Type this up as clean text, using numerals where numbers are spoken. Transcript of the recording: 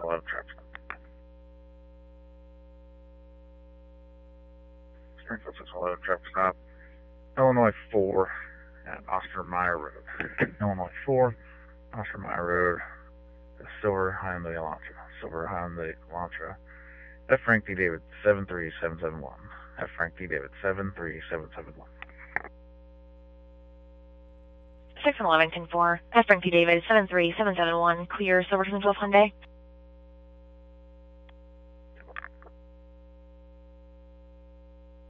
11 traffic. Springfield 611 traffic stop. Illinois 4 at Ostermeyer Road. Illinois 4, Ostermeyer Road. The Silver Hyundai Elantra. Silver Hyundai Elantra. F. Frank D. David 73771. F. Frank D. David 73771. 611 10-4. F. Frank D. David 73771. Clear Silver 12 Hyundai.